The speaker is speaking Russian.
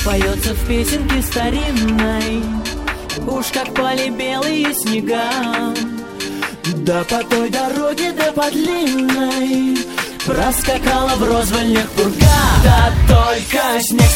поется в песенке старинной, уж как пали белые снега. Да по той дороге, да по длинной проскакала в розвальнях пурга. Да только снег